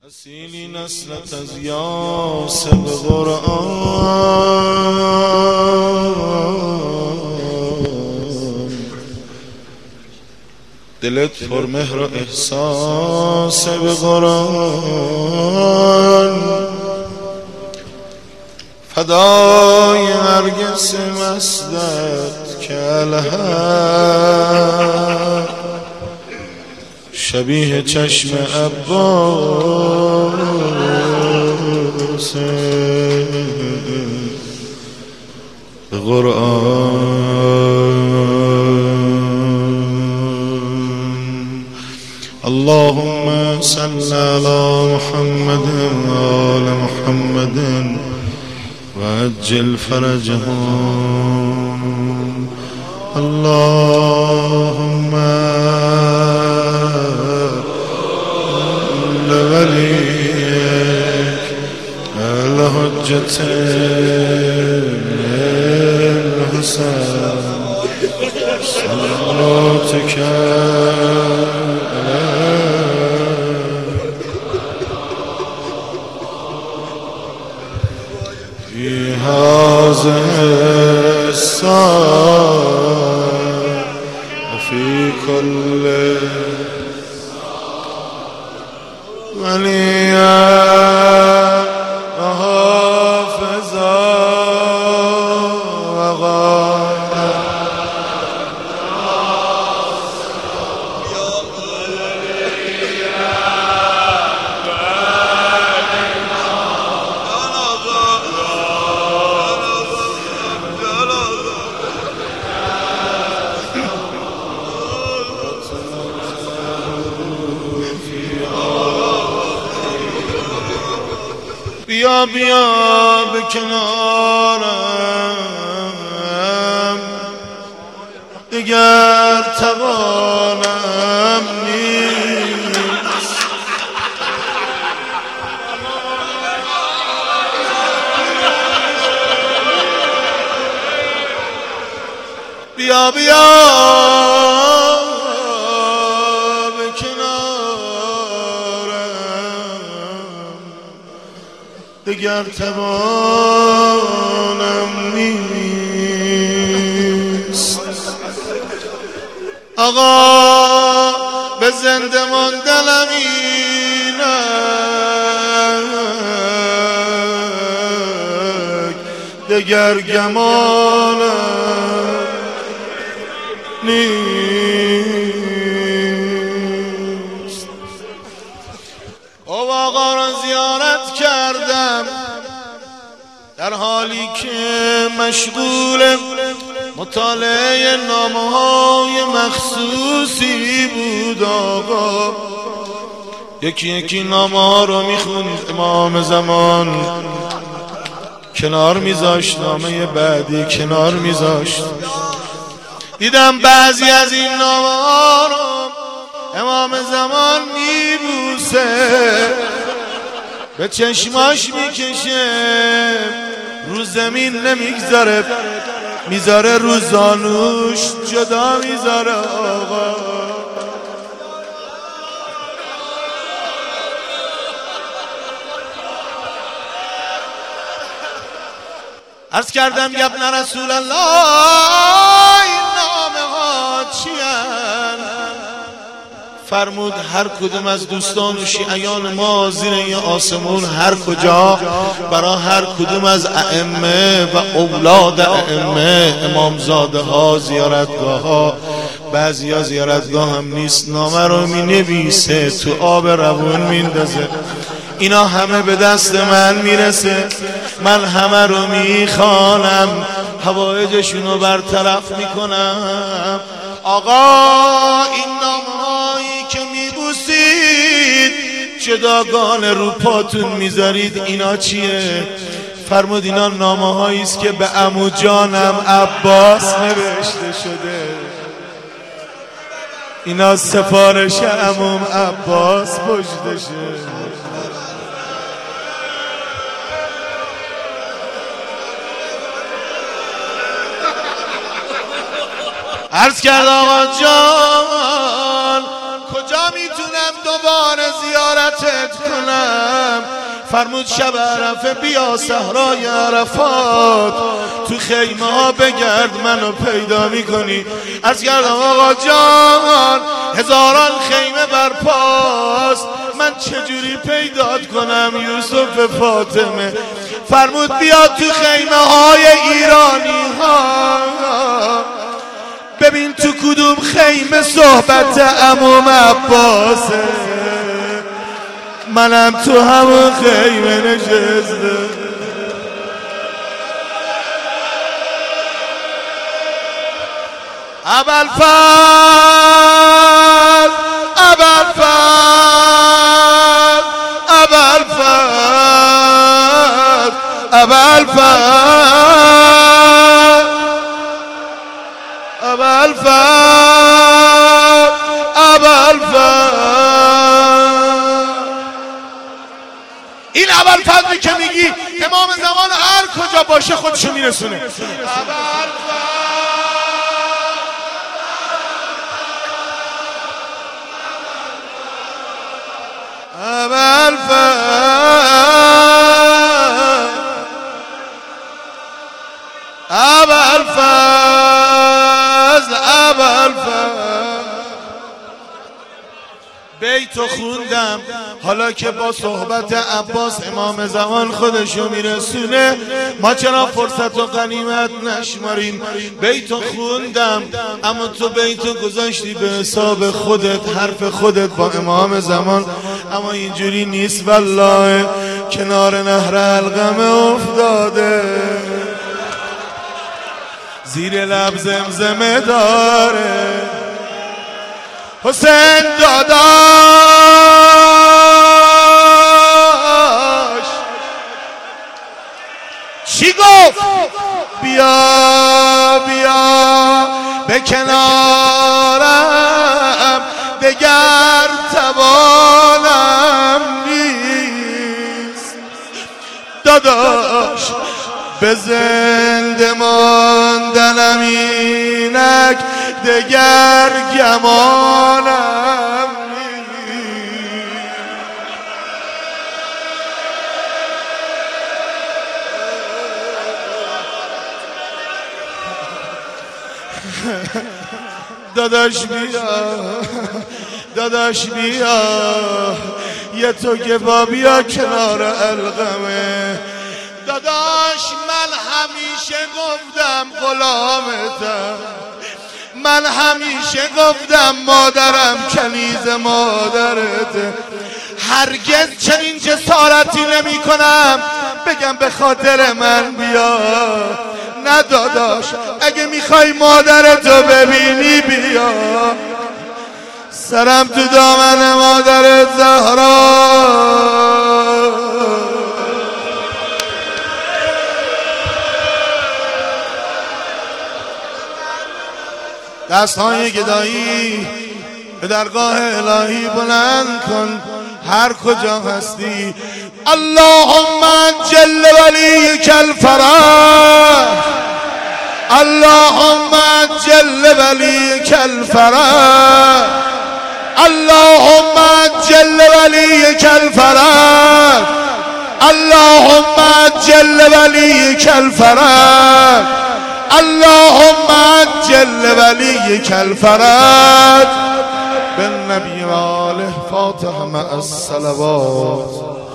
حسینی نسلت از یاس به قرآن، دلت پر مهر و احساس به قرآن، فدای نرگس مستت که الحق شبیه چشم عباس به قرآن. اللهم صل على محمد وآل محمد وعجل فرجهم. اللهم لوليك الحجة الحسن صلاتك في هذا الساعة وفي كل وليا وحافظا وغايا بیا بیا به کنارم، دیگر توانم نیست. بیا بیا به کنارم، دیگر توانم نیست. آقا به زنده ماندنم اینک، دیگر گمانم نیست. آقا را زیارت کردم در حالی که مشغول مطالعه نامه‌های مخصوصی بود. آقا یکی یکی نامه‌ها رو میخوند، امام زمان کنار میذاشت، نامه بعدی کنار میذاشت. دیدم بعضی از این نامه‌ها رو امام زمان میبوسه، به چشماش میکشه، رو زمین نمیگذاره، میذاره رو زانوش، جدا میذاره. آقا عرض کردم یا ابن رسول الله این نامه ها چیان؟ فرمود هر کدوم از دوستان و شیعیان ما زیر این آسمون هر کجا برای هر کدوم از ائمه و اولاد ائمه، امامزاده ها، زیارتگاه ها، بعضی ها زیارتگاه هم نیست، نامه رو می نویسه، تو آب روون میندازه. اینا همه به دست من میرسه، من همه رو میخوانم، حوایجشون رو برطرف میکنم. آقا این نامه‌هایی که میبوسید، جداگانه رو پاتون میذارید، اینا چیه؟ فرمود اینا نامه‌هایی است که به عمو جانم عباس نوشته شده. اینا سفارش عموم عباس پشتشه. عرض کرد آقا جان کجا میتونم دوباره زیارتت کنم؟ فرمود شب عرفه بیا صحرای عرفات، تو خیمه ها بگرد منو پیدا میکنی. عرض کردم آقا جان هزاران خیمه برپاست، من چجوری پیدات کنم یوسف فاطمه؟ فرمود بیا تو خیمه های ایرانی ها، ببین تو کدوم خیمه صحبت عموم عباسه، منم تو همون خیمه نشستم. ابوالفضل ابوالفضل ابوالفضل ابوالفضل این ابوالفضلی که میگی امام زمان هر کجا باشه خودشو میرسونه. بیتو خوندم حالا که با صحبت عباس امام زمان خودشو میرسونه، ما چرا فرصت و غنیمت نشماریم؟ بیتو خوندم اما تو بیتو گذاشتی به حساب خودت، حرف خودت با امام زمان، اما اینجوری نیست والله. کنار نهر علقمه افتاده، زیر لب زمزمه داره. حسین داداش چی گفت؟ بیا بیا به کنارم دگر توانم نیست. داداش به زنده ماندنم اینک دگر گمانم داداش بیا داداش بیا یه تو که با بیا کنار علقمه. داداش من همیشه گفتم غلامتم، من همیشه گفتم مادرم کنیز مادرته، هرگز چنین جسارتی نمی کنم بگم به خاطر من بیا. نه داداش اگه میخوای مادرتو ببینی بیا، سرم تو دامن مادر زهرا. دستهای گدایی به درگاه الهی بلند کن هر کجا هستی. اللهم جل ولیک الفرج، اللهم جل ولیک الفرج، اللهم جل ولیک الفرج، اللهم جل ولیک الفرج، اللهم جل ولیک الفرج. بالنبی و آله فاتح مع الصلوات.